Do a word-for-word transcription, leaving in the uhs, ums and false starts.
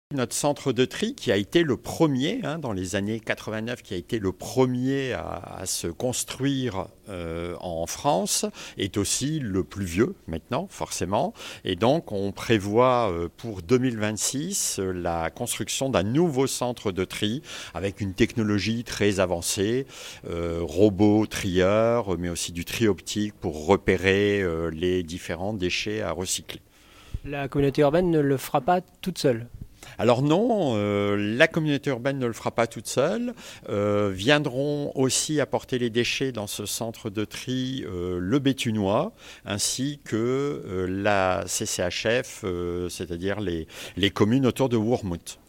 Notre centre de tri, qui a été le premier, hein, dans les années quatre-vingt-neuf, qui a été le premier à, à se construire euh, en France, est aussi le plus vieux maintenant, forcément. Et donc, on prévoit euh, pour deux mille vingt-six euh, la construction d'un nouveau centre de tri avec une technologie très avancée, euh, robots trieurs, mais aussi du tri optique pour repérer euh, les différents déchets à recycler. La communauté urbaine ne le fera pas toute seule. Alors non, euh, la communauté urbaine ne le fera pas toute seule. Euh, viendront aussi apporter les déchets dans ce centre de tri euh, le Béthunois, ainsi que euh, la C C H F, euh, c'est-à-dire les, les communes autour de Wormhout.